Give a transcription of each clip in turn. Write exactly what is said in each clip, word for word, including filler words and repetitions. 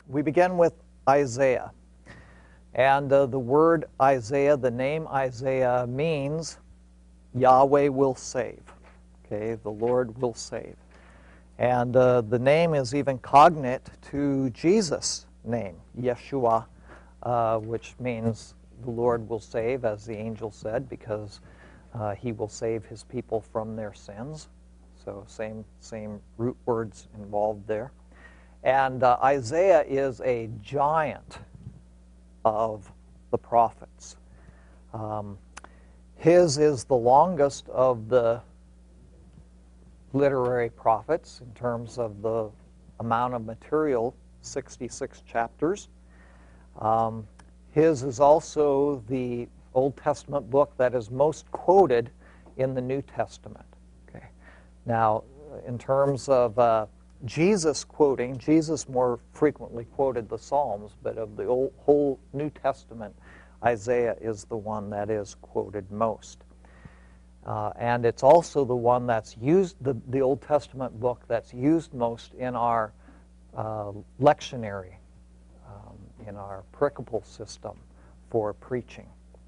we begin with Isaiah. And uh, the word Isaiah, the name Isaiah, means Yahweh will save. Okay, the Lord will save. And uh, the name is even cognate to Jesus' name, Yeshua, uh, which means the Lord will save, as the angel said, because uh, he will save his people from their sins. So same, same root words involved there. And uh, Isaiah is a giant of the prophets. Um, his is the longest of the literary prophets in terms of the amount of material, sixty-six chapters. Um, his is also the Old Testament book that is most quoted in the New Testament. Okay. Now, in terms of uh, Jesus quoting, Jesus more frequently quoted the Psalms, but of the old, whole New Testament, Isaiah is the one that is quoted most. Uh, and it's also the one that's used, the, the Old Testament book that's used most in our uh, lectionary, um, in our pericopal system for preaching.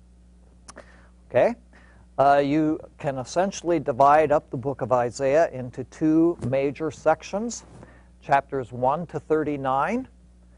Okay? Uh, you can essentially divide up the book of Isaiah into two major sections, chapters one to thirty-nine,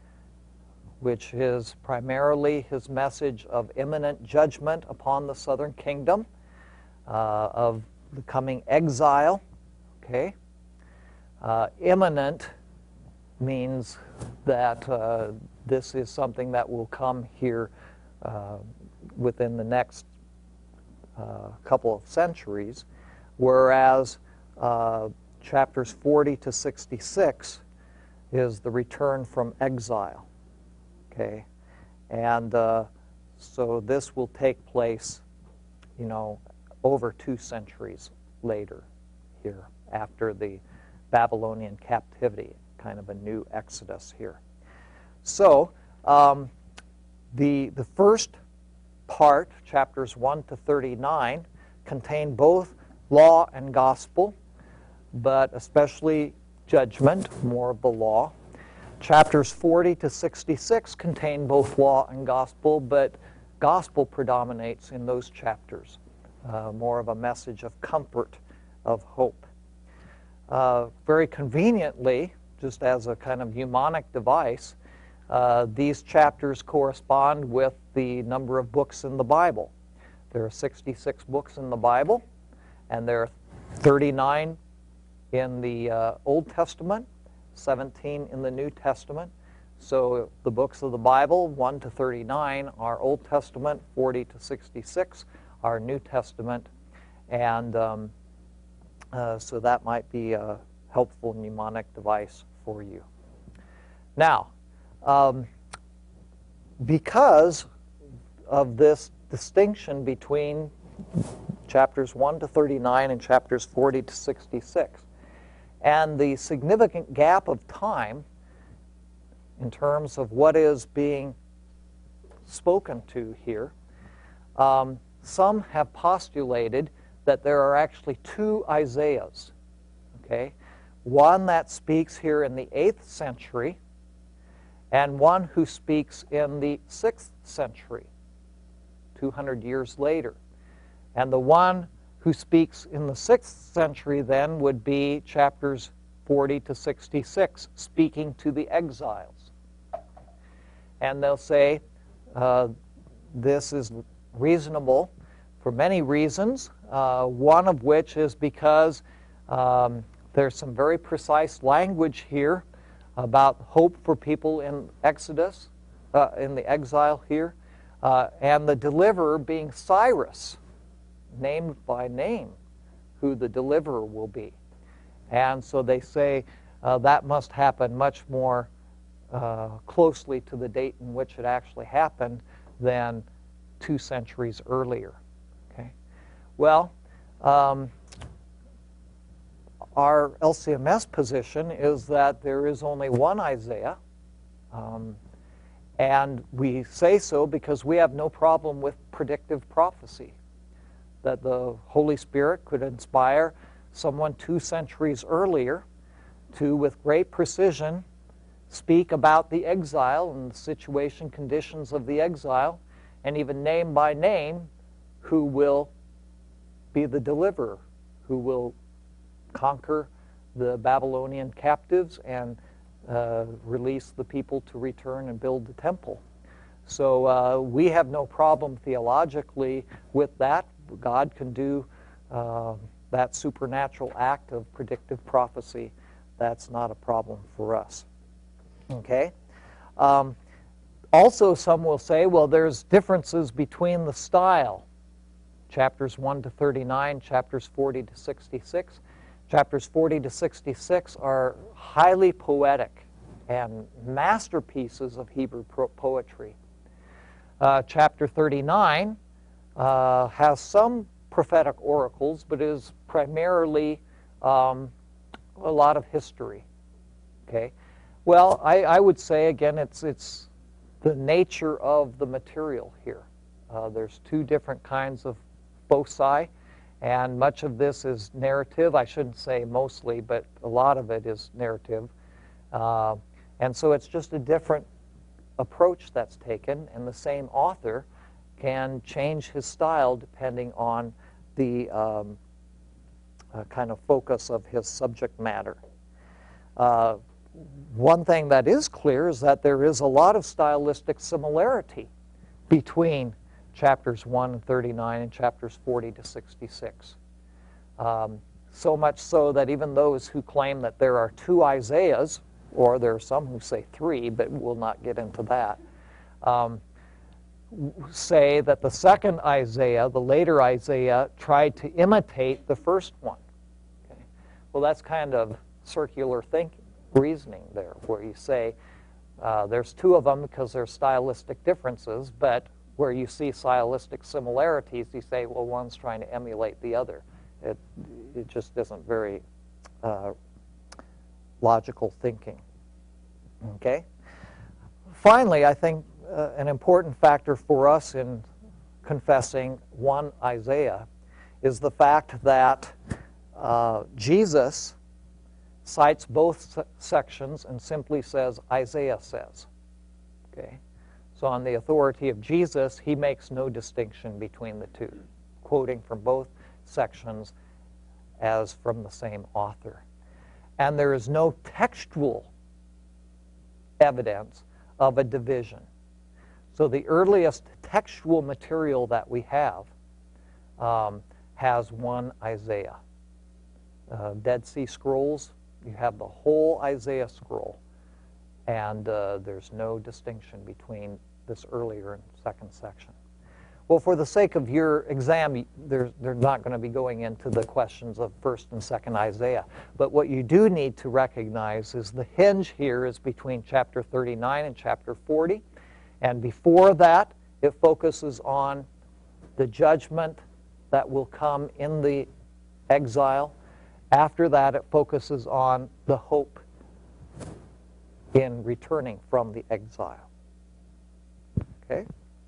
which is primarily his message of imminent judgment upon the southern kingdom, uh, of the coming exile. Okay? Uh, imminent means that uh, this is something that will come here uh, within the next Uh, couple of centuries, whereas uh, chapters forty to sixty-six is the return from exile. Okay, and uh, so this will take place, you know, over two centuries later here, after the Babylonian captivity, kind of a new exodus here. So um, the the first part, chapters one to thirty-nine, contain both law and gospel, but especially judgment, more of the law. Chapters forty to sixty-six contain both law and gospel, but gospel predominates in those chapters, uh, more of a message of comfort, of hope. Uh, very conveniently, just as a kind of mnemonic device, Uh, these chapters correspond with the number of books in the Bible. There are sixty-six books in the Bible, and there are thirty-nine in the uh, Old Testament, seventeen in the New Testament. So the books of the Bible, one to thirty-nine, are Old Testament, forty to sixty-six are New Testament, and um, uh, so that might be a helpful mnemonic device for you. Now, Um, because of this distinction between chapters one to thirty-nine and chapters forty to sixty-six, and the significant gap of time in terms of what is being spoken to here, um, some have postulated that there are actually two Isaiahs. Okay? One that speaks here in the eighth century, and one who speaks in the sixth century, two hundred years later. And the one who speaks in the sixth century then would be chapters forty to sixty-six, speaking to the exiles. And they'll say uh, this is reasonable for many reasons, uh, one of which is because um, there's some very precise language here about hope for people in Exodus, uh, in the exile here, uh, and the deliverer being Cyrus, named by name, who the deliverer will be. And so they say uh, that must happen much more uh, closely to the date in which it actually happened than two centuries earlier. Okay. Well, um, our L C M S position is that there is only one Isaiah, um, and we say so because we have no problem with predictive prophecy, that the Holy Spirit could inspire someone two centuries earlier to, with great precision, speak about the exile and the situation, conditions of the exile, and even name by name who will be the deliverer, who will conquer the Babylonian captives and uh, release the people to return and build the temple. So uh, we have no problem theologically with that. God can do uh, that supernatural act of predictive prophecy. That's not a problem for us. Okay? Um, also, some will say, well, there's differences between the style. Chapters one to thirty-nine, chapters forty to sixty-six. Chapters forty to sixty-six are highly poetic and masterpieces of Hebrew poetry. Uh, chapter thirty-nine uh, has some prophetic oracles, but is primarily um, a lot of history. Okay? Well, I, I would say, again, it's, it's the nature of the material here. Uh, there's two different kinds of foci, and much of this is narrative. I shouldn't say mostly, but a lot of it is narrative. Uh, and so it's just a different approach that's taken, and the same author can change his style depending on the um, uh, kind of focus of his subject matter. Uh, one thing that is clear is that there is a lot of stylistic similarity between chapters one and thirty-nine and chapters forty to sixty-six. Um, so much so that even those who claim that there are two Isaiahs, or there are some who say three, but we'll not get into that, um, say that the second Isaiah, the later Isaiah, tried to imitate the first one. Okay? Well, that's kind of circular thinking, reasoning there, where you say uh, there's two of them because there's stylistic differences, but where you see stylistic similarities, you say, well, one's trying to emulate the other. It, it just isn't very uh, logical thinking. Okay? Finally, I think uh, an important factor for us in confessing one Isaiah is the fact that uh, Jesus cites both se sections and simply says, Isaiah says. Okay? So on the authority of Jesus, he makes no distinction between the two, quoting from both sections as from the same author. And there is no textual evidence of a division. So the earliest textual material that we have um, has one Isaiah. Uh, Dead Sea Scrolls, you have the whole Isaiah scroll, and uh, there's no distinction between this earlier and second section. Well, for the sake of your exam, they're, they're not going to be going into the questions of first and second Isaiah. But what you do need to recognize is the hinge here is between chapter thirty-nine and chapter forty. And before that, it focuses on the judgment that will come in the exile. After that, it focuses on the hope in returning from the exile. Okay?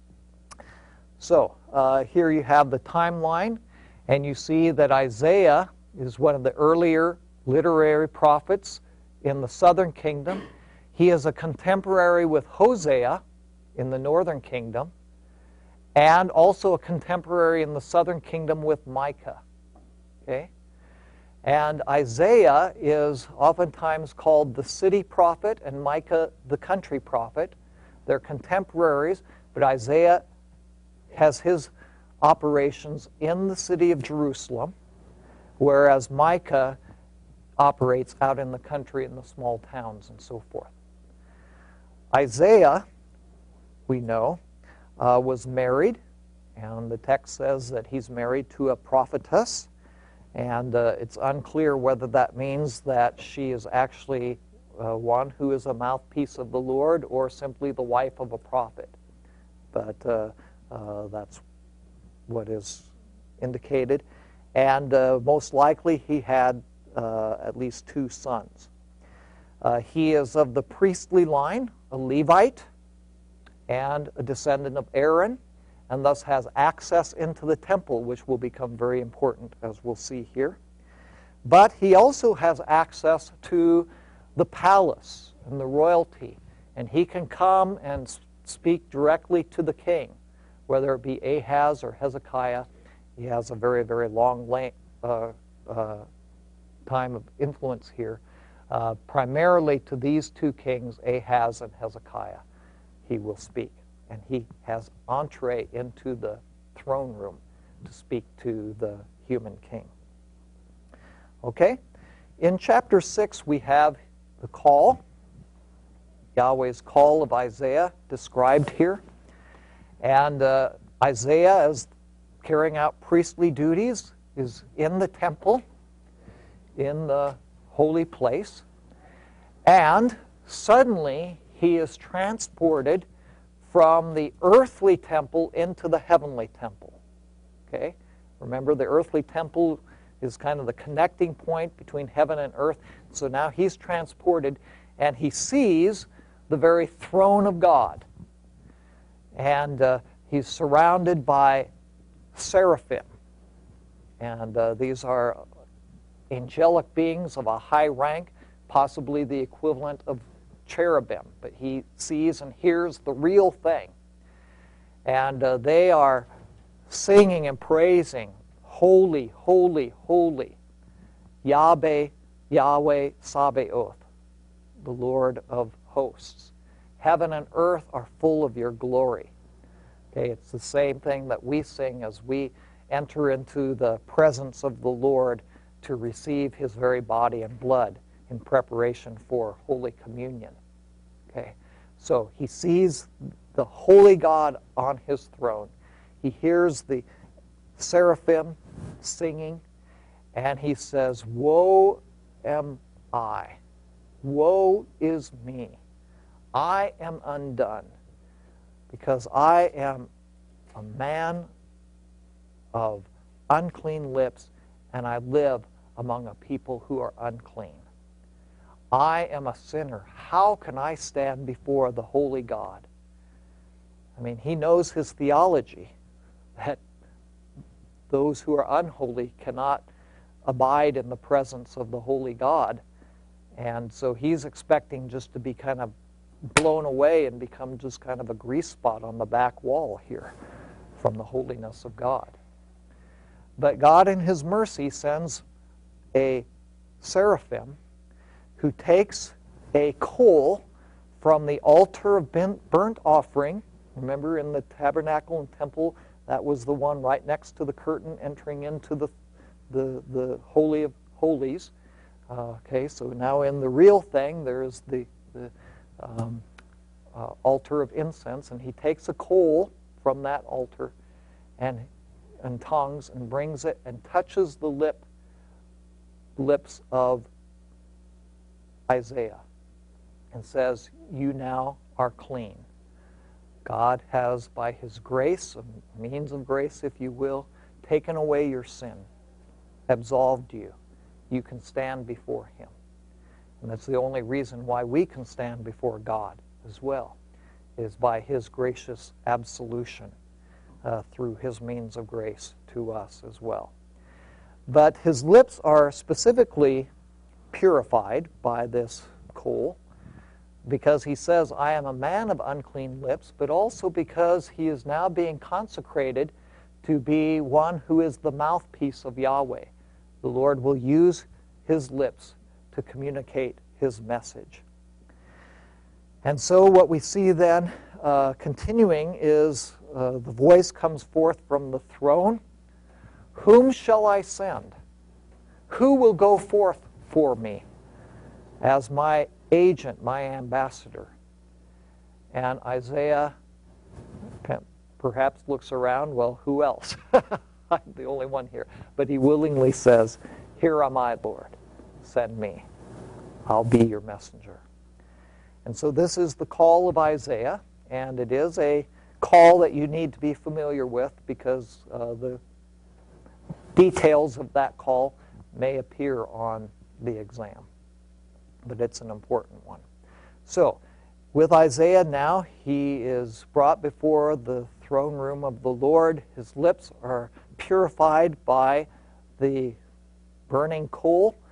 So uh, here you have the timeline, and you see that Isaiah is one of the earlier literary prophets in the southern kingdom. He is a contemporary with Hosea in the northern kingdom, and also a contemporary in the southern kingdom with Micah. Okay? And Isaiah is oftentimes called the city prophet and Micah the country prophet. They're contemporaries, but Isaiah has his operations in the city of Jerusalem, whereas Micah operates out in the country in the small towns and so forth. Isaiah, we know, uh, was married, and the text says that he's married to a prophetess, and uh, it's unclear whether that means that she is actually uh, one who is a mouthpiece of the Lord or simply the wife of a prophet. But uh, uh, that's what is indicated. And uh, most likely he had uh, at least two sons. Uh, he is of the priestly line, a Levite, and a descendant of Aaron, and thus has access into the temple, which will become very important, as we'll see here. But he also has access to the palace and the royalty, and he can come and speak directly to the king, whether it be Ahaz or Hezekiah. He has a very, very long length, uh, uh, time of influence here. Uh, primarily to these two kings, Ahaz and Hezekiah, he will speak. And he has entree into the throne room to speak to the human king. Okay? In chapter six, we have the call, Yahweh's call of Isaiah described here. And uh, Isaiah, as carrying out priestly duties, is in the temple, in the holy place, and suddenly he is transported from the earthly temple into the heavenly temple. Okay? Remember, the earthly temple is kind of the connecting point between heaven and earth. So now he's transported, and he sees the very throne of God. And uh, he's surrounded by seraphim. And uh, these are angelic beings of a high rank, possibly the equivalent of cherubim. But he sees and hears the real thing. And uh, they are singing and praising, holy, holy, holy, Yahweh, Yahweh Sabaoth, the Lord of hosts. Heaven and earth are full of your glory. Okay, it's the same thing that we sing as we enter into the presence of the Lord to receive his very body and blood in preparation for Holy Communion. Okay, so he sees the holy God on his throne. He hears the seraphim singing, and he says, "Woe am I, woe is me. I am undone, because I am a man of unclean lips, and I live among a people who are unclean. I am a sinner. How can I stand before the holy God?" I mean, he knows his theology, that those who are unholy cannot abide in the presence of the holy God. And so he's expecting just to be kind of blown away and become just kind of a grease spot on the back wall here from the holiness of God. But God in his mercy sends a seraphim who takes a coal from the altar of burnt offering. Remember, in the tabernacle and temple, that was the one right next to the curtain entering into the the, the Holy of Holies. Uh, okay, so now in the real thing, there's the, the um, uh, altar of incense, and he takes a coal from that altar and, and tongs and brings it and touches the lip lips of Isaiah and says, "You now are clean." God has, by his grace, a means of grace, if you will, taken away your sin, absolved you. You can stand before him. And that's the only reason why we can stand before God as well, is by his gracious absolution uh, through his means of grace to us as well. But his lips are specifically purified by this coal, because he says, "I am a man of unclean lips," but also because he is now being consecrated to be one who is the mouthpiece of Yahweh. The Lord will use his lips to communicate his message. And so what we see then uh, continuing is uh, the voice comes forth from the throne. "Whom shall I send? Who will go forth for me as my agent, my ambassador?" And Isaiah perhaps looks around, well, who else? I'm the only one here. But he willingly says, "Here am I, Lord. Send me. I'll be your messenger." And so this is the call of Isaiah, and it is a call that you need to be familiar with, because uh, the details of that call may appear on the exam. But it's an important one. So, with Isaiah now, he is brought before the throne room of the Lord. His lips are purified by the burning coal.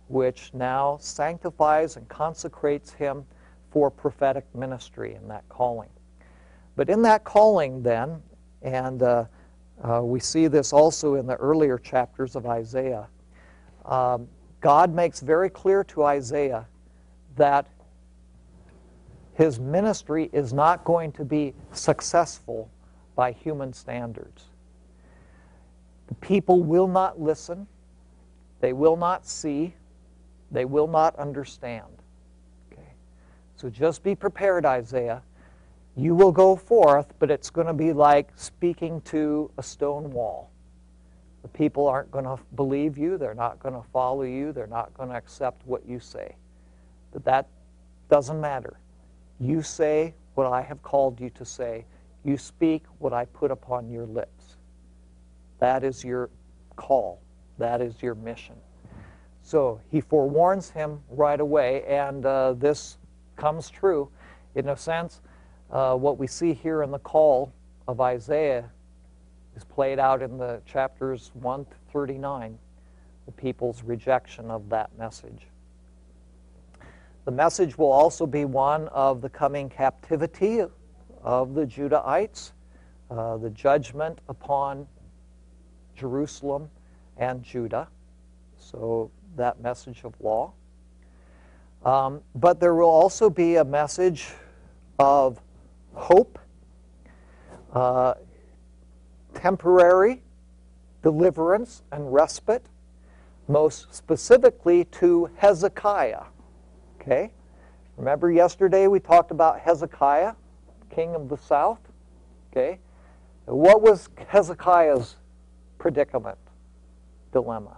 which now sanctifies and consecrates him for prophetic ministry in that calling. But in that calling then, and uh, uh, we see this also in the earlier chapters of Isaiah, um, God makes very clear to Isaiah that his ministry is not going to be successful by human standards. The people will not listen, they will not see, they will not understand. Okay? So just be prepared, Isaiah. You will go forth, but it's going to be like speaking to a stone wall. The people aren't going to believe you, they're not going to follow you, they're not going to accept what you say. But that doesn't matter. You say what I have called you to say. You speak what I put upon your lips. That is your call. That is your mission. So he forewarns him right away, and uh, this comes true. In a sense, uh, what we see here in the call of Isaiah is played out in the chapters one to thirty-nine, the people's rejection of that message. The message will also be one of the coming captivity of the Judahites, uh, the judgment upon Jerusalem and Judah. So that message of law. Um, but there will also be a message of hope, uh, temporary deliverance and respite, most specifically to Hezekiah. Okay? Remember yesterday we talked about Hezekiah, king of the south? Okay? What was Hezekiah's predicament, dilemma?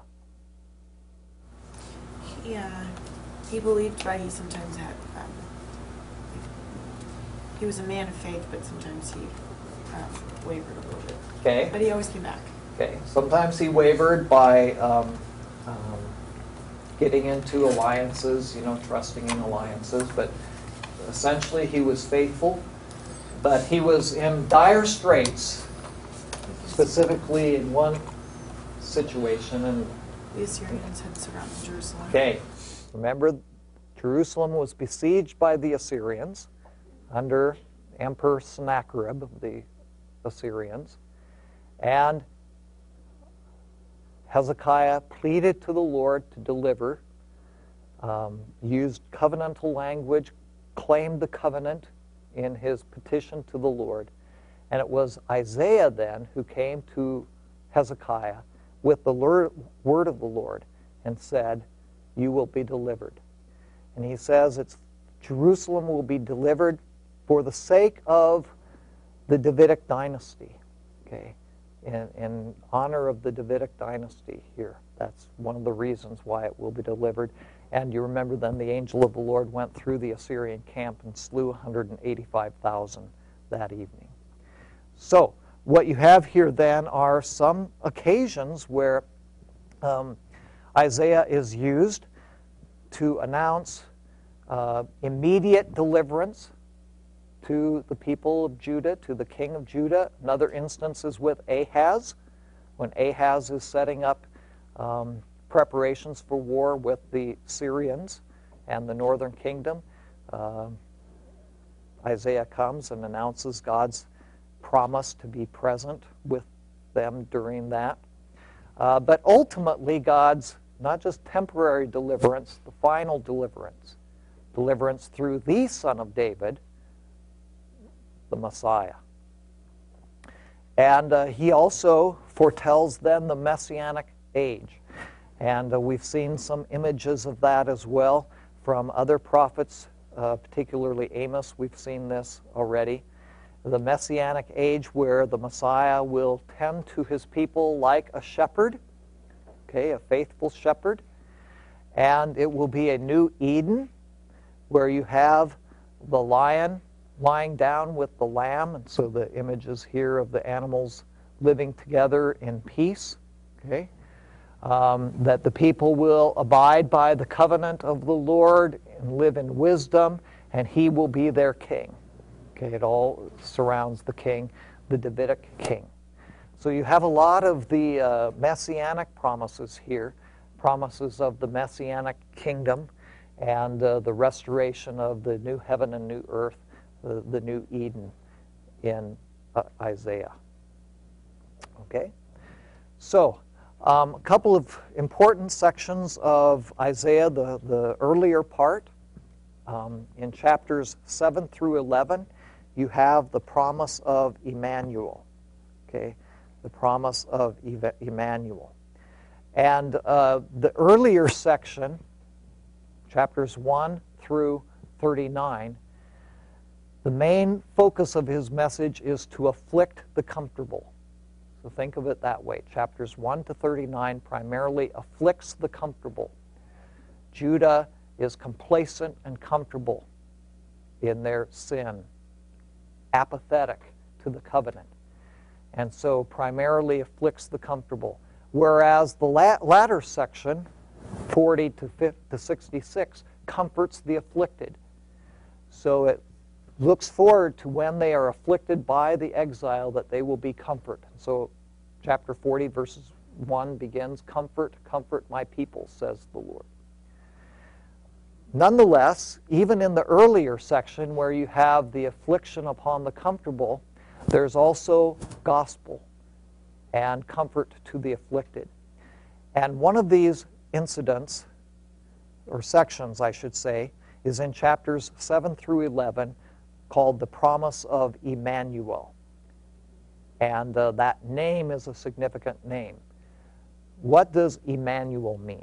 Yeah, he believed, but he sometimes had, um, he was a man of faith, but sometimes he um, wavered a little bit. Okay. But he always came back. Okay. Sometimes he wavered by um, um, getting into alliances, you know, trusting in alliances, but essentially he was faithful. But he was in dire straits, specifically in one situation. And the Assyrians had surrounded Jerusalem. Okay. Remember, Jerusalem was besieged by the Assyrians under Emperor Sennacherib of the Assyrians. And Hezekiah pleaded to the Lord to deliver, um, used covenantal language, claimed the covenant in his petition to the Lord. And it was Isaiah then who came to Hezekiah with the word of the Lord and said, you will be delivered. And he says it's Jerusalem will be delivered for the sake of the Davidic dynasty. Okay, in, in honor of the Davidic dynasty here. That's one of the reasons why it will be delivered. And you remember then the angel of the Lord went through the Assyrian camp and slew one hundred eighty-five thousand that evening. So what you have here then are some occasions where um, Isaiah is used to announce uh, immediate deliverance to the people of Judah, to the king of Judah. Another instance is with Ahaz, when Ahaz is setting up um, preparations for war with the Syrians and the northern kingdom. Uh, Isaiah comes and announces God's promise to be present with them during that. Uh, but ultimately, God's not just temporary deliverance, the final deliverance, deliverance through the Son of David, the Messiah. And uh, he also foretells then the Messianic age. And uh, we've seen some images of that as well from other prophets, uh, particularly Amos. We've seen this already. The Messianic age where the Messiah will tend to his people like a shepherd, okay, a faithful shepherd. And it will be a new Eden where you have the lion lying down with the lamb, and so the images here of the animals living together in peace, okay? Um, that the people will abide by the covenant of the Lord and live in wisdom, and he will be their king. Okay, it all surrounds the king, the Davidic king. So you have a lot of the uh, messianic promises here promises of the Messianic kingdom and uh, the restoration of the new heaven and new earth, the, the new Eden in uh, Isaiah. Okay? So, um, a couple of important sections of Isaiah, the, the earlier part. Um, in chapters seven through eleven, you have the promise of Emmanuel. Okay? The promise of Eva- Emmanuel. And uh, the earlier section, chapters one through thirty-nine, the main focus of his message is to afflict the comfortable. So think of it that way. Chapters one to thirty-nine primarily afflicts the comfortable. Judah is complacent and comfortable in their sin, apathetic to the covenant, and so primarily afflicts the comfortable. Whereas the latter section, forty to sixty-six, comforts the afflicted. So it looks forward to when they are afflicted by the exile that they will be comforted. So chapter forty, verses one begins, "Comfort, comfort my people, says the Lord." Nonetheless, even in the earlier section where you have the affliction upon the comfortable, there's also gospel and comfort to the afflicted. And one of these incidents, or sections I should say, is in chapters seven through eleven, called the promise of Emmanuel. And uh, that name is a significant name. What does Emmanuel mean?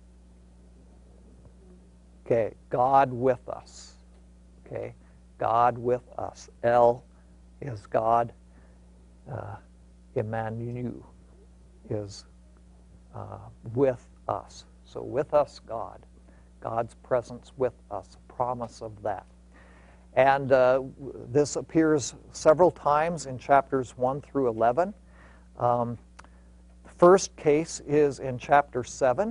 Okay, God with us. Okay, God with us. El is God. Uh, Emmanuel is uh, with us. So with us, God. God's presence with us, a promise of that. And uh, this appears several times in chapters one through eleven. Um, the first case is in chapter seven,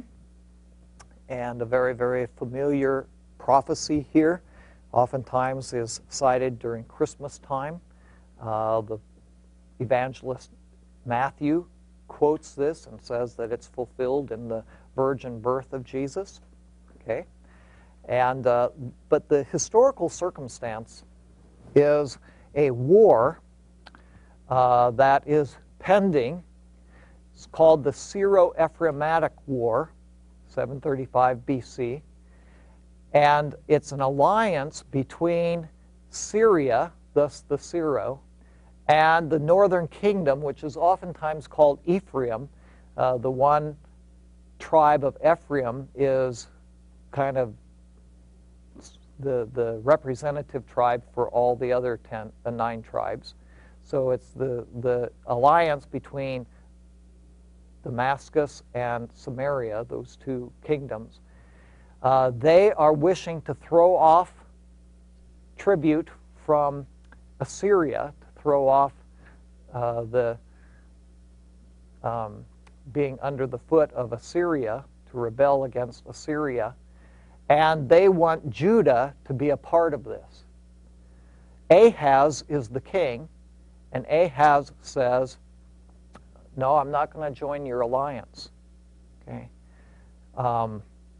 and a very, very familiar prophecy here, oftentimes is cited during Christmas time. Uh, the evangelist Matthew quotes this and says that it's fulfilled in the virgin birth of Jesus. Okay? And, uh, but the historical circumstance is a war uh, that is pending. It's called the Syro-Ephraimitic War, seven thirty-five B C. And it's an alliance between Syria, thus the Syro, and the northern kingdom, which is oftentimes called Ephraim. Uh, the one tribe of Ephraim is kind of the, the representative tribe for all the other ten, uh, nine tribes. So it's the, the alliance between Damascus and Samaria, those two kingdoms. Uh, they are wishing to throw off tribute from Assyria, to throw off uh, the um, being under the foot of Assyria, to rebel against Assyria. And they want Judah to be a part of this. Ahaz is the king, and Ahaz says, no, I'm not going to join your alliance. Okay? Um,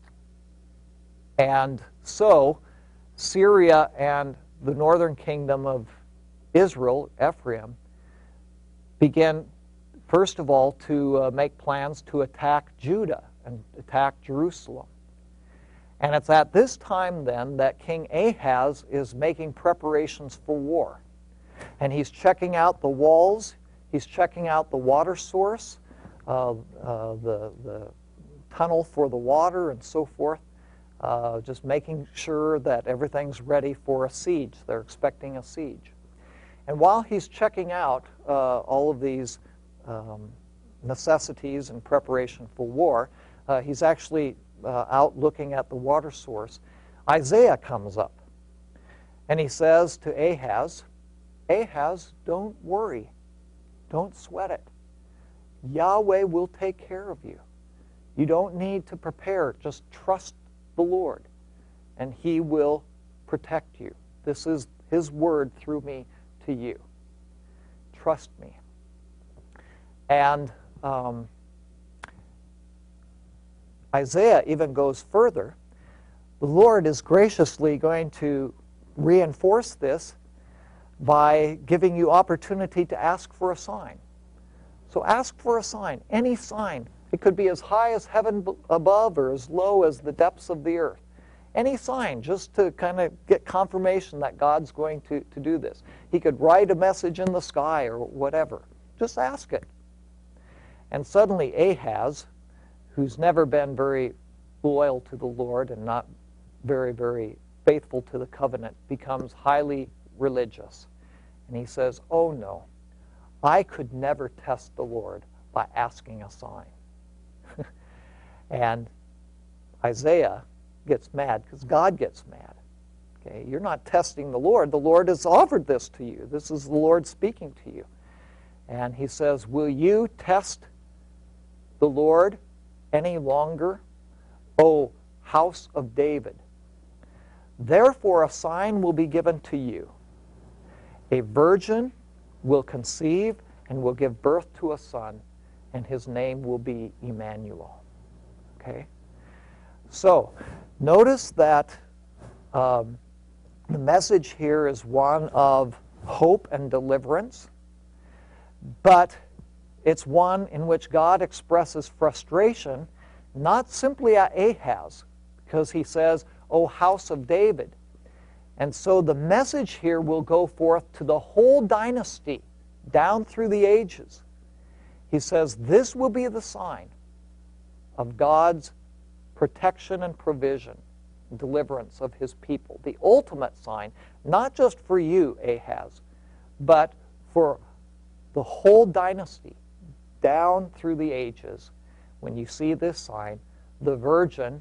and so Syria and the northern kingdom of Israel, Ephraim, begin, first of all, to uh, make plans to attack Judah and attack Jerusalem. And it's at this time then that King Ahaz is making preparations for war. And he's checking out the walls, he's checking out the water source, uh, uh, the, the tunnel for the water and so forth, uh, just making sure that everything's ready for a siege. They're expecting a siege. And while he's checking out uh, all of these um, necessities and preparation for war, uh, he's actually uh, out looking at the water source. Isaiah comes up, and he says to Ahaz, Ahaz, don't worry. Don't sweat it. Yahweh will take care of you. You don't need to prepare. Just trust the Lord, and He will protect you. This is His word through me to you. Trust me. And um, Isaiah even goes further. The Lord is graciously going to reinforce this by giving you opportunity to ask for a sign. So ask for a sign, any sign. It could be as high as heaven above or as low as the depths of the earth. Any sign, just to kind of get confirmation that God's going to, to do this. He could write a message in the sky or whatever. Just ask it. And suddenly Ahaz, who's never been very loyal to the Lord and not very, very faithful to the covenant, becomes highly religious. And he says, oh no, I could never test the Lord by asking a sign. And Isaiah gets mad because God gets mad. Okay, you're not testing the Lord. The Lord has offered this to you. This is the Lord speaking to you. And he says, will you test the Lord any longer, O house of David? Therefore a sign will be given to you. A virgin will conceive and will give birth to a son, and his name will be Emmanuel. Okay? So, notice that um, the message here is one of hope and deliverance, but it's one in which God expresses frustration, not simply at Ahaz, because he says, O house of David. And so the message here will go forth to the whole dynasty, down through the ages. He says, this will be the sign of God's protection and provision, deliverance of his people. The ultimate sign, not just for you, Ahaz, but for the whole dynasty, down through the ages. When you see this sign, the virgin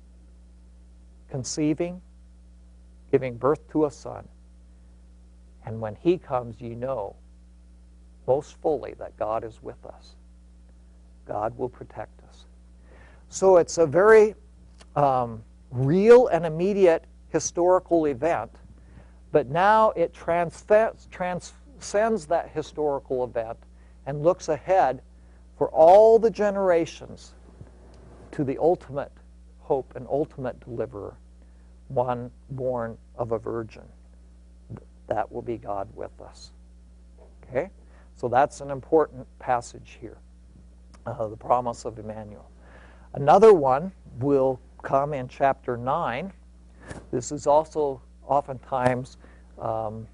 conceiving, giving birth to a son. And when he comes, you know most fully that God is with us. God will protect us. So it's a very um, real and immediate historical event, but now it transcends, transcends that historical event and looks ahead for all the generations to the ultimate hope and ultimate deliverer, one born of a virgin. That will be God with us. Okay? So that's an important passage here, uh, the promise of Emmanuel. Another one will come in chapter nine. This is also oftentimes um,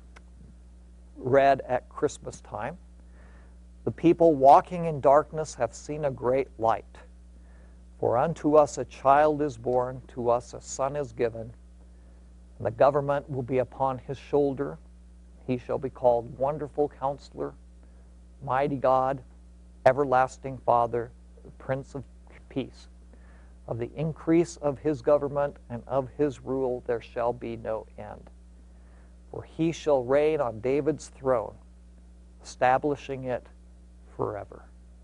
read at Christmas time. The people walking in darkness have seen a great light. For unto us a child is born, to us a son is given, and the government will be upon his shoulder. He shall be called Wonderful Counselor, Mighty God, Everlasting Father, the Prince of Peace. Of the increase of his government and of his rule there shall be no end. For he shall reign on David's throne, establishing it forever.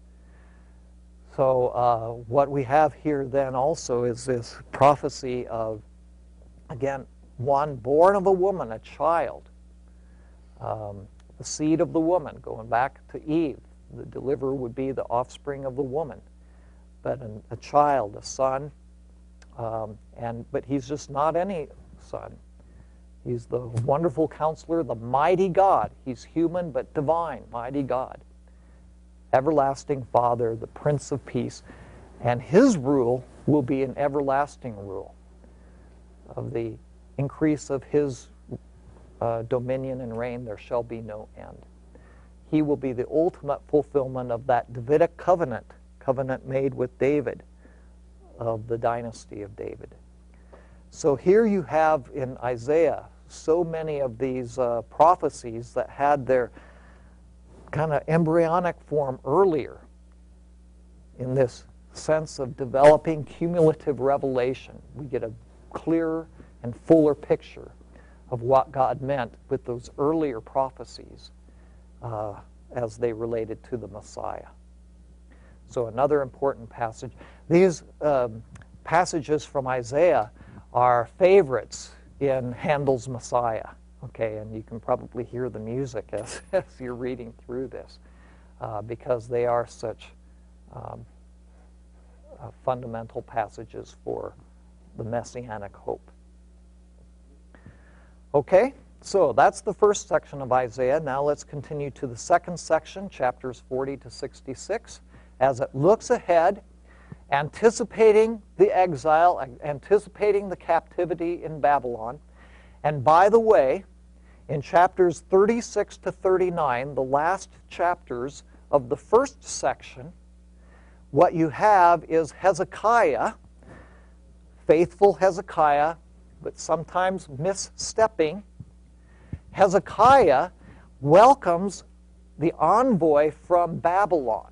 So uh, what we have here then also is this prophecy of, again, one born of a woman, a child, um, the seed of the woman, going back to Eve. The deliverer would be the offspring of the woman, but an, a child, a son, um, and but he's just not any son. He's the Wonderful Counselor, the Mighty God. He's human but divine, Mighty God. Everlasting Father, the Prince of Peace, and his rule will be an everlasting rule. Of the increase of his uh, dominion and reign, there shall be no end. He will be the ultimate fulfillment of that Davidic covenant, covenant made with David, of the dynasty of David. So here you have in Isaiah so many of these uh, prophecies that had their kind of embryonic form earlier in this sense of developing cumulative revelation. We get a clearer and fuller picture of what God meant with those earlier prophecies uh, as they related to the Messiah. So another important passage. These um, passages from Isaiah are favorites in Handel's Messiah. Okay, and you can probably hear the music as, as you're reading through this uh, because they are such um, uh, fundamental passages for the Messianic hope. Okay, so that's the first section of Isaiah. Now let's continue to the second section, chapters forty to sixty-six, as it looks ahead, anticipating the exile, anticipating the captivity in Babylon. And by the way, in chapters thirty-six to thirty-nine, the last chapters of the first section, what you have is Hezekiah, faithful Hezekiah, but sometimes misstepping. Hezekiah welcomes the envoy from Babylon.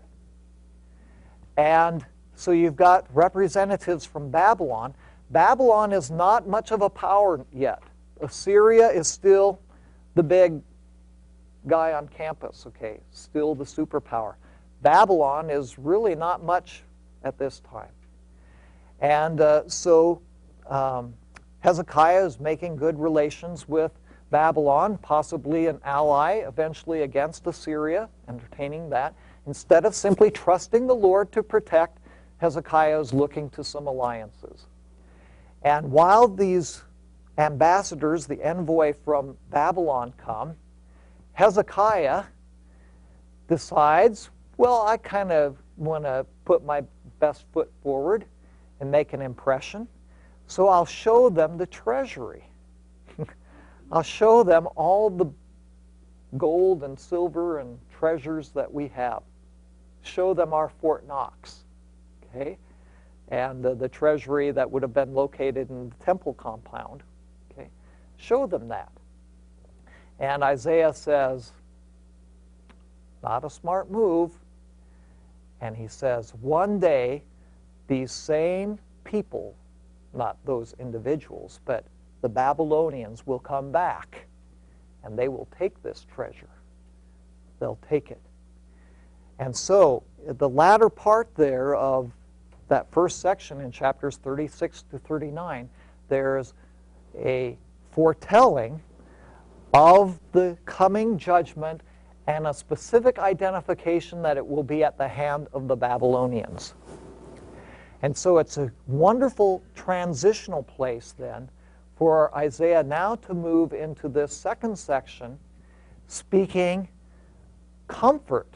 And so you've got representatives from Babylon. Babylon is not much of a power yet. Assyria is still the big guy on campus, okay, still the superpower. Babylon is really not much at this time. And uh, so um, Hezekiah is making good relations with Babylon, possibly an ally eventually against Assyria, entertaining that. Instead of simply trusting the Lord to protect, Hezekiah is looking to some alliances. And while these ambassadors, the envoy from Babylon, come, Hezekiah decides, well, I kind of want to put my best foot forward and make an impression, so I'll show them the treasury. I'll show them all the gold and silver and treasures that we have. Show them our Fort Knox, okay? And uh, the treasury that would have been located in the temple compound, okay? Show them that. And Isaiah says, not a smart move. And he says, one day, these same people, not those individuals, but the Babylonians will come back, and they will take this treasure. They'll take it. And so, the latter part there of that first section in chapters thirty-six to thirty-nine, there's a foretelling of the coming judgment and a specific identification that it will be at the hand of the Babylonians. And so it's a wonderful transitional place then for Isaiah now to move into this second section, speaking comfort,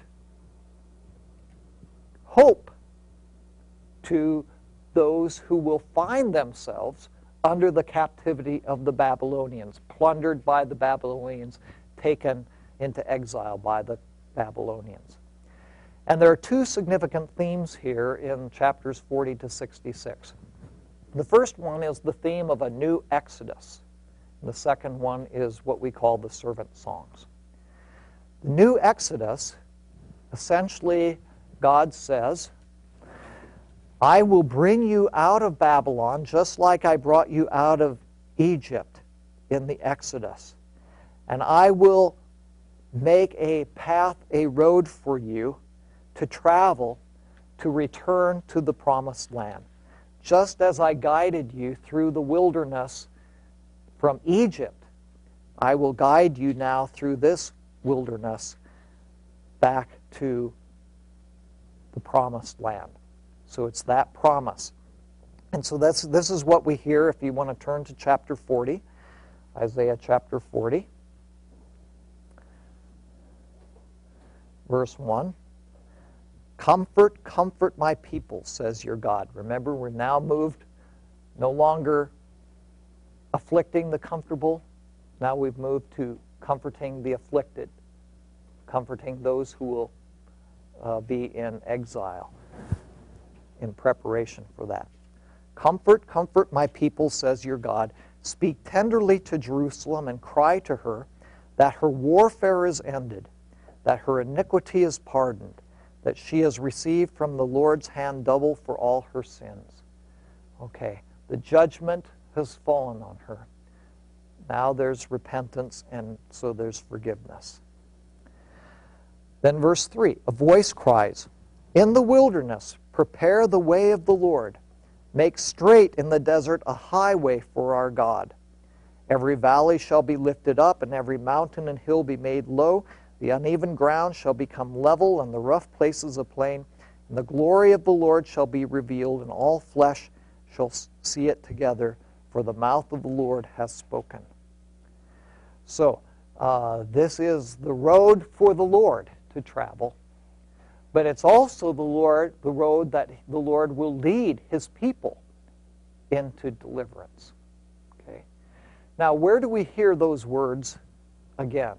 hope to those who will find themselves under the captivity of the Babylonians, plundered by the Babylonians, taken into exile by the Babylonians. And there are two significant themes here in chapters forty to sixty-six. The first one is the theme of a new exodus. The second one is what we call the servant songs. The new exodus, essentially, God says, I will bring you out of Babylon just like I brought you out of Egypt in the Exodus. And I will make a path, a road for you to travel to return to the promised land. Just as I guided you through the wilderness from Egypt, I will guide you now through this wilderness back to the promised land. So it's that promise. And so that's, this is what we hear if you want to turn to chapter forty, Isaiah chapter forty, verse one. Comfort, comfort my people, says your God. Remember, we're now moved, no longer afflicting the comfortable. Now we've moved to comforting the afflicted, comforting those who will uh, be in exile in preparation for that. Comfort, comfort my people, says your God. Speak tenderly to Jerusalem and cry to her that her warfare is ended, that her iniquity is pardoned, that she has received from the Lord's hand double for all her sins. Okay, the judgment has fallen on her. Now there's repentance, and so there's forgiveness. Then verse three, a voice cries, in the wilderness, prepare the way of the Lord. Make straight in the desert a highway for our God. Every valley shall be lifted up, and every mountain and hill be made low. The uneven ground shall become level, and the rough places a plain, And the glory of the Lord shall be revealed, and all flesh shall see it together, for the mouth of the Lord has spoken. So, uh, this is the road for the Lord to travel, but it's also the Lord, the road that the Lord will lead his people into deliverance. Okay. Now, where do we hear those words again?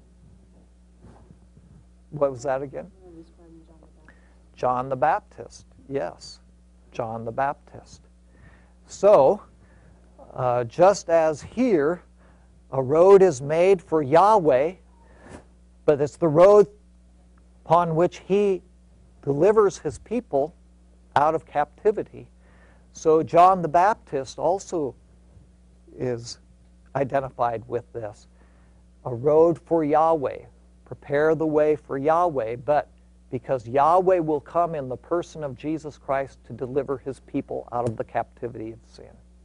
What was that again? John the Baptist. Yes, John the Baptist. So, uh, just as here, a road is made for Yahweh, but it's the road upon which he delivers his people out of captivity. So John the Baptist also is identified with this. A road for Yahweh. Prepare the way for Yahweh, but because Yahweh will come in the person of Jesus Christ to deliver his people out of the captivity of sin.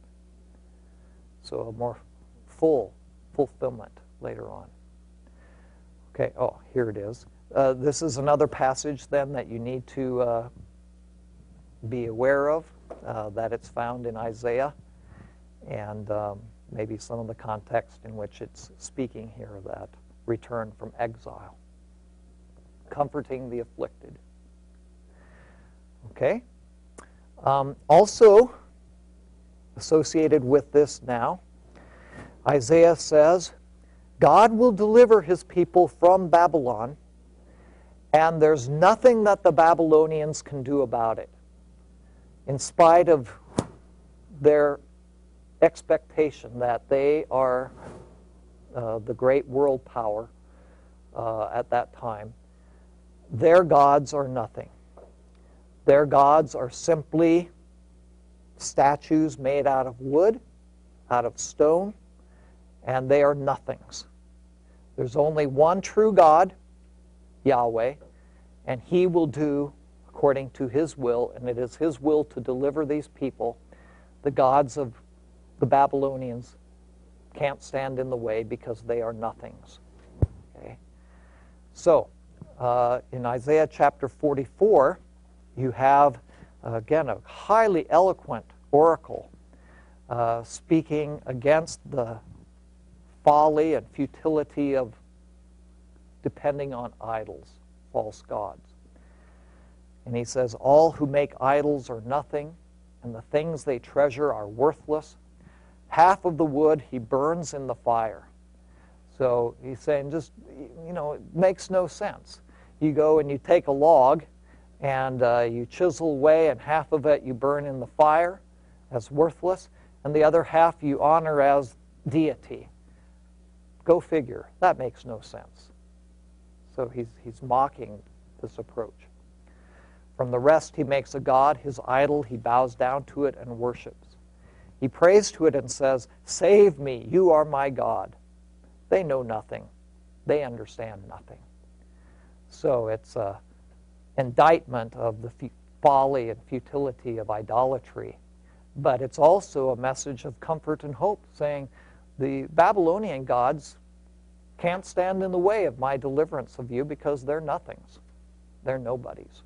So a more full fulfillment later on. Okay, oh, here it is. Uh, this is another passage then that you need to uh, be aware of, uh, that it's found in Isaiah, and um, maybe some of the context in which it's speaking here, that return from exile. Comforting the afflicted. Okay? Um, also, associated with this now, Isaiah says, God will deliver his people from Babylon, and there's nothing that the Babylonians can do about it, in spite of their expectation that they are uh, the great world power uh, at that time. Their gods are nothing. Their gods are simply statues made out of wood, out of stone, and they are nothings. There's only one true God, Yahweh, and he will do according to his will, and it is his will to deliver these people. The gods of the Babylonians can't stand in the way because they are nothings. Okay? So, uh, in Isaiah chapter forty-four, you have, uh, again, a highly eloquent oracle uh, speaking against the folly and futility of depending on idols, false gods. And he says, all who make idols are nothing, and the things they treasure are worthless. Half of the wood he burns in the fire. So he's saying, just, you know, it makes no sense. You go and you take a log, and uh, you chisel away, and half of it you burn in the fire as worthless, and the other half you honor as deity. Go figure. That makes no sense. So he's, he's mocking this approach. From the rest he makes a god, his idol, he bows down to it and worships. He prays to it and says, save me, you are my God. They know nothing. They understand nothing. So it's an indictment of the folly and futility of idolatry. But it's also a message of comfort and hope, saying the Babylonian gods can't stand in the way of my deliverance of you because they're nothings. They're nobodies.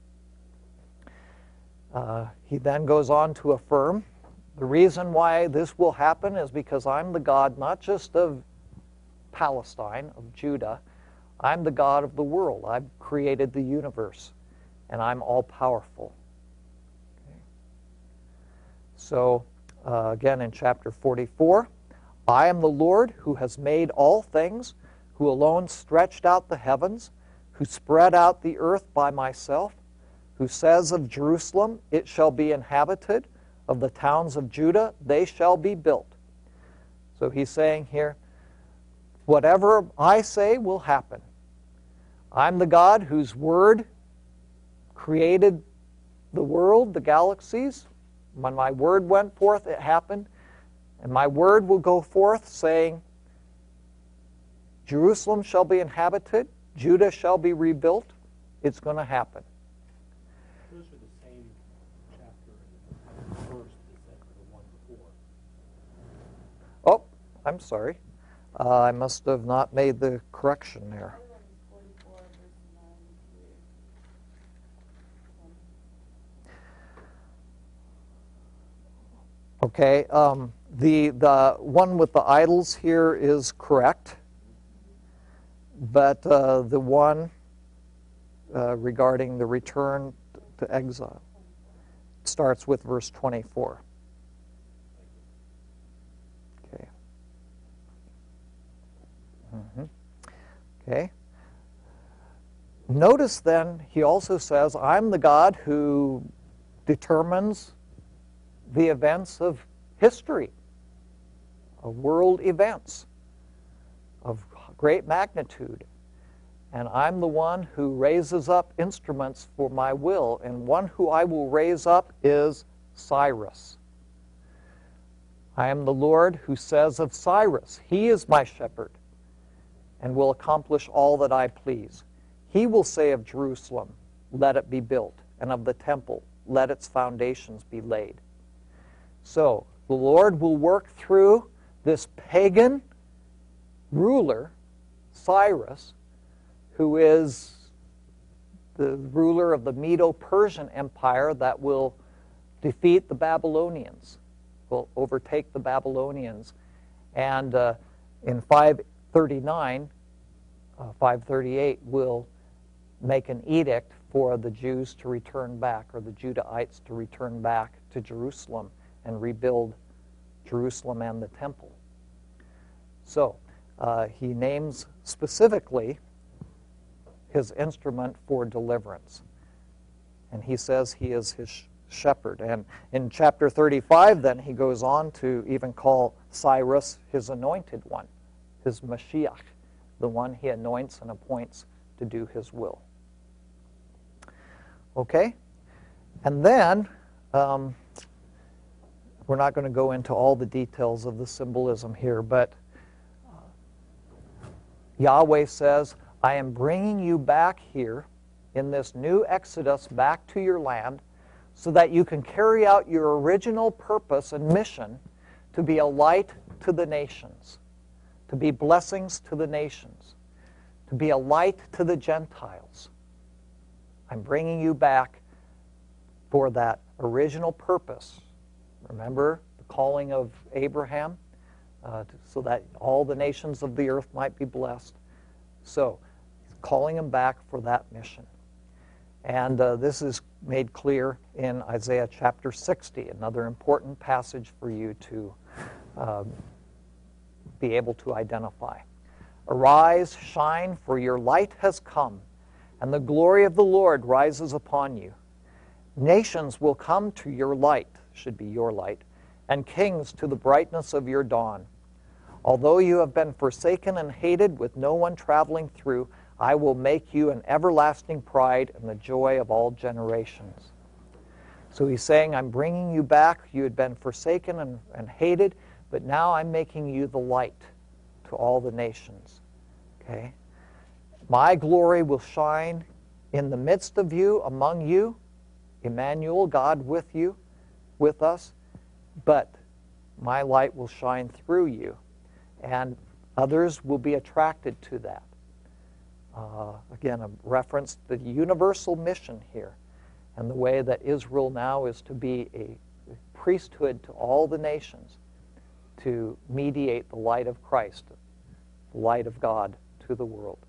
Uh, he then goes on to affirm, the reason why this will happen is because I'm the God not just of Palestine, of Judah, I'm the God of the world. I've created the universe, and I'm all-powerful. Okay. So, uh, again in chapter forty-four, I am the Lord who has made all things, who alone stretched out the heavens, who spread out the earth by myself, who says of Jerusalem, it shall be inhabited, of the towns of Judah, they shall be built. So he's saying here, whatever I say will happen. I'm the God whose word created the world, the galaxies. When my word went forth, it happened. And my word will go forth saying, Jerusalem shall be inhabited, Judah shall be rebuilt. It's going to happen. Those are the same chapter and verse as the one before. Oh, I'm sorry. Uh, I must have not made the correction there. Okay, um, the, the one with the idols here is correct, but uh, the one uh, regarding the return to exile starts with verse twenty-four. Okay. Mm-hmm. Okay. Notice then, he also says, I'm the God who determines the events of history, of world events of great magnitude. And I'm the one who raises up instruments for my will. And one who I will raise up is Cyrus. I am the Lord who says of Cyrus, he is my shepherd and will accomplish all that I please. He will say of Jerusalem, let it be built, and of the temple, let its foundations be laid. So, the Lord will work through this pagan ruler, Cyrus, who is the ruler of the Medo-Persian Empire that will defeat the Babylonians, will overtake the Babylonians. And uh, in five thirty-nine, uh, five thirty-eight, will make an edict for the Jews to return back, or the Judahites to return back to Jerusalem and rebuild Jerusalem and the temple. So, uh, he names specifically his instrument for deliverance. And he says he is his shepherd. And in chapter thirty-five, then, he goes on to even call Cyrus his anointed one, his Mashiach, the one he anoints and appoints to do his will. Okay? And then, um, we're not going to go into all the details of the symbolism here, but uh, Yahweh says, I am bringing you back here in this new Exodus back to your land so that you can carry out your original purpose and mission to be a light to the nations, to be blessings to the nations, to be a light to the Gentiles. I'm bringing you back for that original purpose. Remember the calling of Abraham, uh, to, so that all the nations of the earth might be blessed. So, calling him back for that mission. And uh, this is made clear in Isaiah chapter sixty, another important passage for you to um, be able to identify. Arise, shine, for your light has come, and the glory of the Lord rises upon you. Nations will come to your light, should be your light, and kings to the brightness of your dawn. Although you have been forsaken and hated with no one traveling through, I will make you an everlasting pride and the joy of all generations. So he's saying, I'm bringing you back. You had been forsaken and, and hated, but now I'm making you the light to all the nations. Okay? My glory will shine in the midst of you, among you, Emmanuel, God with you, with us, but my light will shine through you, and others will be attracted to that. Uh, again, a reference to the universal mission here, and the way that Israel now is to be a priesthood to all the nations, to mediate the light of Christ, the light of God to the world.